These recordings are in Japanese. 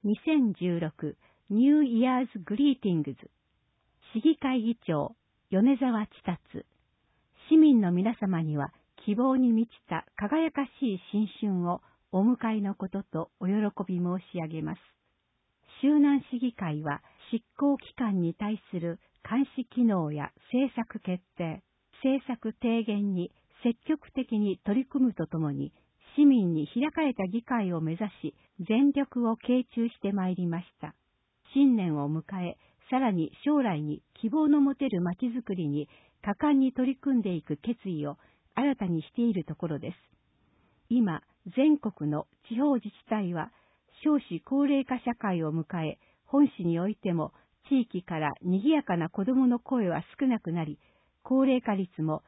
2016ニューイヤーズグリーティングズ市議会議長米沢千達市民の皆様には希望に満ちた輝かしい新春をお迎えのこととお喜び申し上げます。周南市議会は執行機関に対する監視機能や政策決定、政策提言に積極的に取り組むとともに、市民に開かれた議会を目指し、全力を傾注してまいりました。新年を迎え、さらに将来に希望の持てるまちづくりに果敢に取り組んでいく決意を新たにしているところです。今、全国の地方自治体は少子高齢化社会を迎え、本市においても地域から賑やかな子どもの声は少なくなり、高齢化率も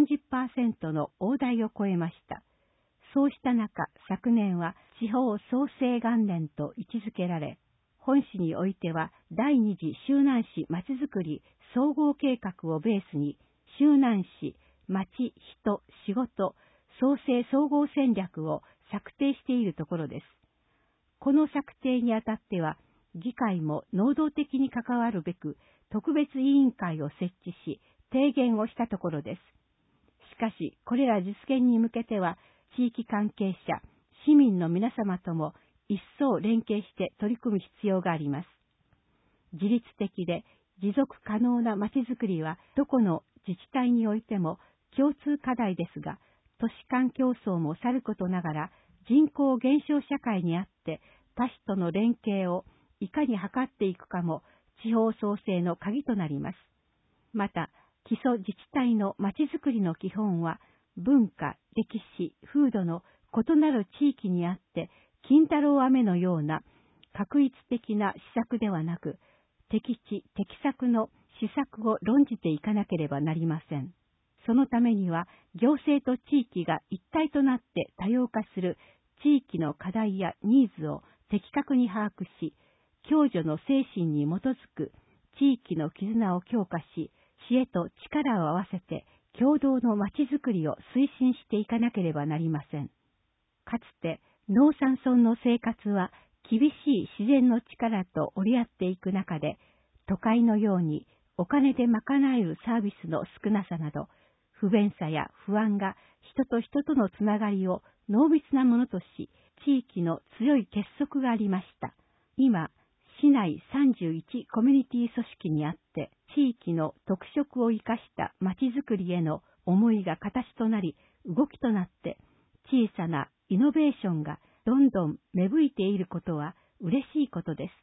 30% の大台を超えました。そうした中、昨年は地方創生元年と位置づけられ、本市においては第二次周南市まちづくり総合計画をベースに、周南市まち人仕事創生総合戦略を策定しているところです。この策定にあたっては、議会も能動的に関わるべく特別委員会を設置し、提言をしたところです。しかし、これら実現に向けては、地域関係者、市民の皆様とも一層連携して取り組む必要があります。自律的で持続可能なまちづくりはどこの自治体においても共通課題ですが、都市間競争もさることながら人口減少社会にあって他市との連携をいかに図っていくかも地方創生の鍵となります。また、基礎自治体のまちづくりの基本は文化、歴史、風土の異なる地域にあって金太郎飴のような画一的な施策ではなく、適地、適策の施策を論じていかなければなりません。そのためには、行政と地域が一体となって多様化する地域の課題やニーズを的確に把握し、共助の精神に基づく地域の絆を強化し、市へと力を合わせて共同のまちづくりを推進していかなければなりません。かつて農山村の生活は厳しい自然の力と折り合っていく中で、都会のようにお金で賄えるサービスの少なさなど、不便さや不安が人と人とのつながりを濃密なものとし、地域の強い結束がありました。今、市内31コミュニティ組織にあって、地域の特色を生かしたまちづくりへの思いが形となり、動きとなって、小さなイノベーションがどんどん芽吹いていることは嬉しいことです。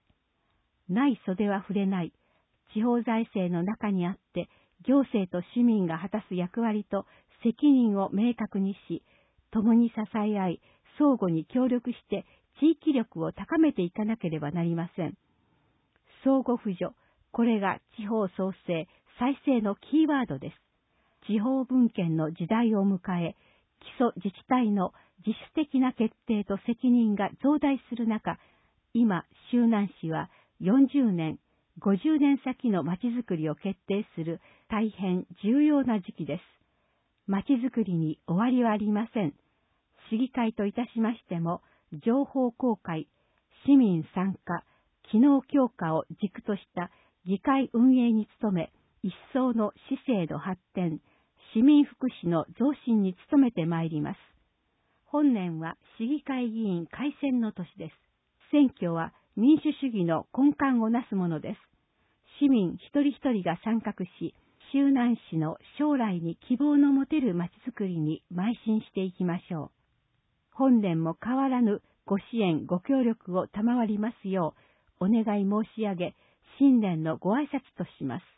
ない袖は触れない、地方財政の中にあって、行政と市民が果たす役割と責任を明確にし、共に支え合い、相互に協力して地域力を高めていかなければなりません。相互扶助、これが地方創生、再生のキーワードです。地方分権の時代を迎え、基礎自治体の自主的な決定と責任が増大する中、今、周南市は40年、50年先のまちづくりを決定する大変重要な時期です。まちづくりに終わりはありません。市議会といたしましても、情報公開、市民参加、機能強化を軸とした議会運営に努め、一層の市政の発展、市民福祉の増進に努めてまいります。本年は市議会議員改選の年です。選挙は民主主義の根幹をなすものです。市民一人一人が参画し、周南市の将来に希望の持てるまちづくりに邁進していきましょう。本年も変わらぬご支援ご協力を賜りますようお願い申し上げ、新年のご挨拶とします。